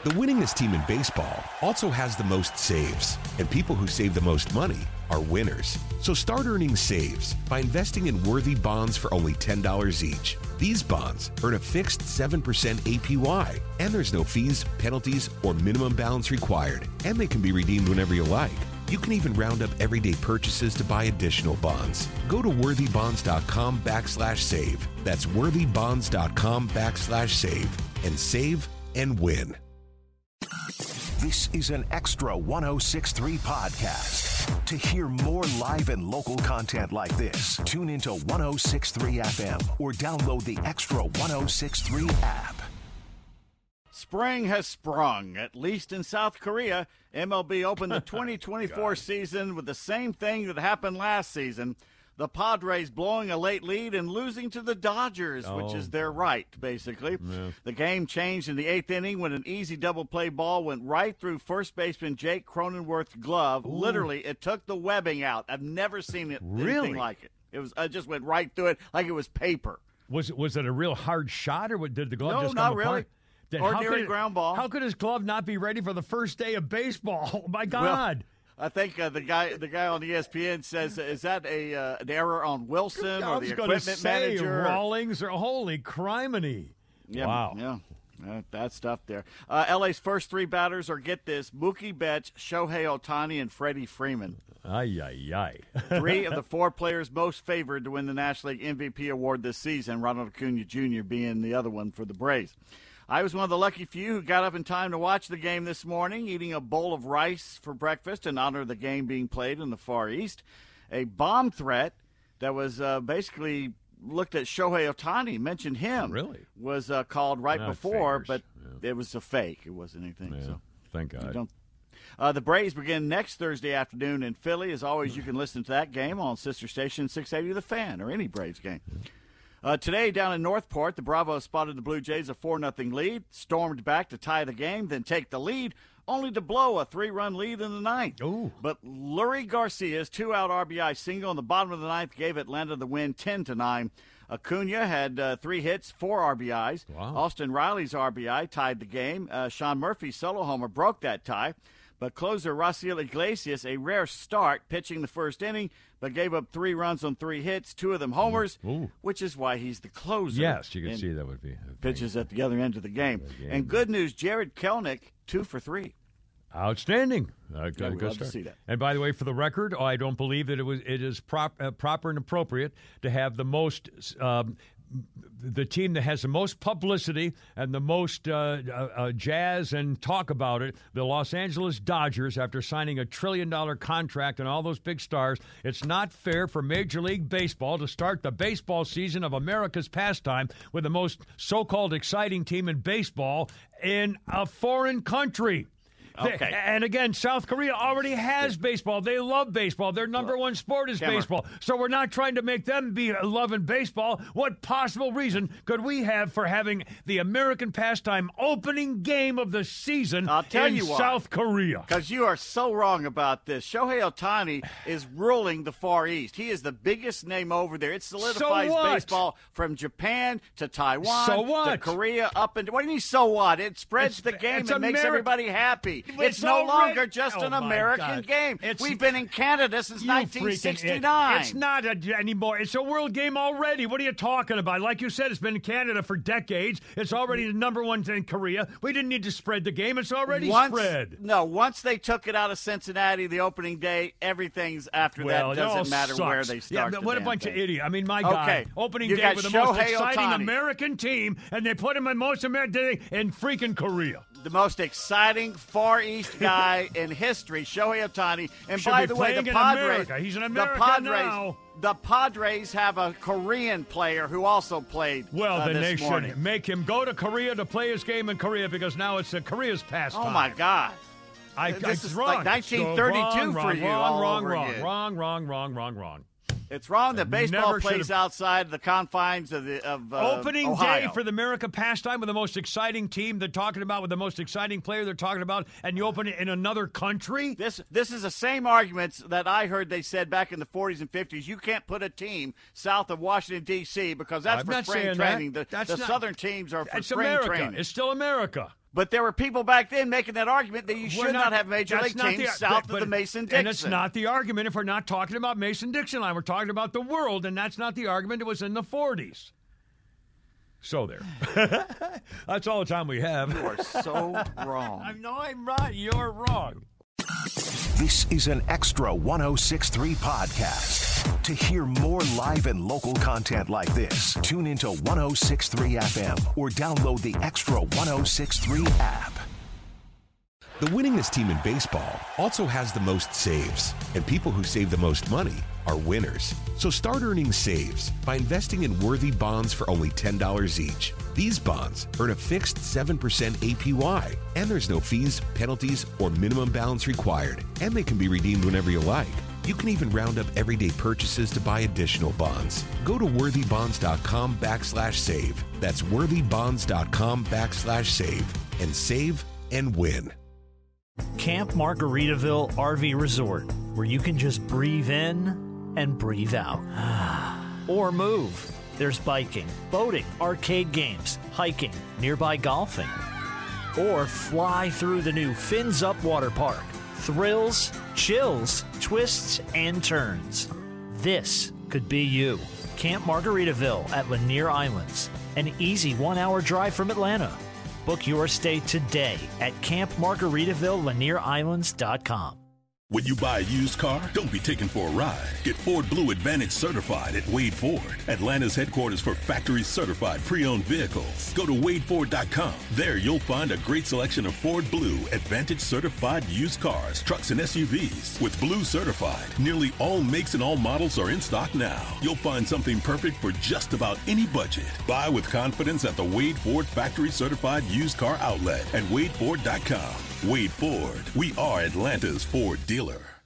The winningest team in baseball also has the most saves, and people who save the most money are winners. So start earning saves by investing in worthy bonds for only $10 each. These bonds earn a fixed 7% APY, and there's no fees, penalties, or minimum balance required, and they can be redeemed whenever you like. You can even round up everyday purchases to buy additional bonds. Go to worthybonds.com/save. That's worthybonds.com/save and save and win. This is an Extra 106.3 podcast. To hear more live and local content like this, tune into 106.3 FM or download the Extra 106.3 app. Spring has sprung, at least in South Korea. MLB opened the 2024 season with the same thing that happened last season. The Padres blowing a late lead and losing to the Dodgers, which is their right, basically. Yeah. The game changed in the 8th inning when an easy double play ball went right through first baseman Jake Cronenworth's glove. Ooh. Literally, it took the webbing out. I've never seen anything like it. It just went right through it like it was paper. Was it a real hard shot, or did the glove just come not apart? Really. Ordinary ground ball. How could his glove not be ready for the first day of baseball? Oh, my God. Well, I think the guy on ESPN says, is that an error on Wilson or the equipment manager? Rawlings, or holy criminy. Yeah, wow. Yeah, that stuff there. LA's first three batters are, get this, Mookie Betts, Shohei Ohtani, and Freddie Freeman. Ay. Three of the four players most favored to win the National League MVP award this season, Ronald Acuna Jr. being the other one for the Braves. I was one of the lucky few who got up in time to watch the game this morning, eating a bowl of rice for breakfast in honor of the game being played in the Far East. A bomb threat that was basically looked at Shohei Ohtani, mentioned him. Really? Was called right before, but it was a fake. It wasn't anything. Yeah, so thank God. The Braves begin next Thursday afternoon in Philly. As always, you can listen to that game on sister station 680 The Fan, or any Braves game. Today, down in Northport, the Bravos spotted the Blue Jays a 4-0 lead, stormed back to tie the game, then take the lead, only to blow a 3-run lead in the ninth. Ooh. But Lurie Garcia's two-out RBI single in the bottom of the ninth gave Atlanta the win 10-9. Acuna had 3 hits, 4 RBIs. Wow. Austin Riley's RBI tied the game. Sean Murphy's solo homer broke that tie. But closer Raciel Iglesias, a rare start, pitching the first inning, but gave up 3 runs on 3 hits, 2 of them homers, which is why he's the closer. Yes, you can see that would be. Pitches at the other end of the game. And good news, Jared Kelenic, 2 for 3. Outstanding. We'd love to see that. And by the way, for the record, I don't believe that it is proper and appropriate to have the most the team that has the most publicity and the most jazz and talk about it, the Los Angeles Dodgers, after signing a $1 trillion contract and all those big stars. It's not fair for Major League Baseball to start the baseball season of America's pastime with the most so-called exciting team in baseball in a foreign country. Okay. And again, South Korea already has baseball. They love baseball. Their number one sport is baseball. So we're not trying to make them be loving baseball. What possible reason could we have for having the American pastime opening game of the season in South Korea? Because you are so wrong about this. Shohei Ohtani is ruling the Far East. He is the biggest name over there. It solidifies baseball from Japan to Taiwan to Korea up and. What do you mean, so what? It spreads the game and makes everybody happy. It's no longer just an American game. We've been in Canada since 1969. It's not anymore. It's a world game already. What are you talking about? Like you said, it's been in Canada for decades. It's already the number one in Korea. We didn't need to spread the game. It's already spread. No, once they took it out of Cincinnati the opening day, everything's after that. Doesn't matter where they start. Yeah, what a bunch of idiots. I mean, my God. Opening day with the most exciting American team, and they put him in most American in freaking Korea. The most exciting Far East guy in history, Shohei Ohtani. And by the way, the Padres. He's an American now. The Padres have a Korean player who also played then this they morning. should make him go to Korea to play his game in Korea, because now it's Korea's pastime. Oh, my God. This is like 1932 for you all over again. Wrong. It's wrong that baseball plays outside the confines of opening Ohio. day for the America pastime with the most exciting team they're talking about, with the most exciting player they're talking about, and you open it in another country? This is the same arguments that I heard they said back in the 40s and 50s. You can't put a team south of Washington, D.C. because that's for spring training. The southern teams are for spring training. It's still America. But there were people back then making that argument that you should not have Major League teams south of the Mason-Dixon. And it's not the argument if we're not talking about Mason-Dixon line. We're talking about the world, and that's not the argument. It was in the 40s. So there. That's all the time we have. You are so wrong. I know I'm right. You're wrong. This is an Extra 106.3 podcast. To hear more live and local content like this, tune into 106.3 FM or download the Extra 106.3 app. The winningest team in baseball also has the most saves, and people who save the most money are winners. So start earning saves by investing in worthy bonds for only $10 each. These bonds earn a fixed 7% APY, and there's no fees, penalties, or minimum balance required, and they can be redeemed whenever you like. You can even round up everyday purchases to buy additional bonds. Go to worthybonds.com/save. That's worthybonds.com/save and save and win. Camp Margaritaville RV Resort, where you can just breathe in and breathe out. Or move. There's biking, boating, arcade games, hiking, nearby golfing. Or fly through the new Fins Up Water Park. Thrills, chills, twists, and turns. This could be you. Camp Margaritaville at Lanier Islands. An easy 1-hour drive from Atlanta. Book your stay today at campmargaritaville.lanierIslands.com. When you buy a used car, don't be taken for a ride. Get Ford Blue Advantage certified at Wade Ford, Atlanta's headquarters for factory certified pre-owned vehicles. Go to wadeford.com. There you'll find a great selection of Ford Blue Advantage certified used cars, trucks, and SUVs. With Blue certified, nearly all makes and all models are in stock now. You'll find something perfect for just about any budget. Buy with confidence at the Wade Ford factory certified used car outlet at wadeford.com. Wade Ford, we are Atlanta's Ford dealer.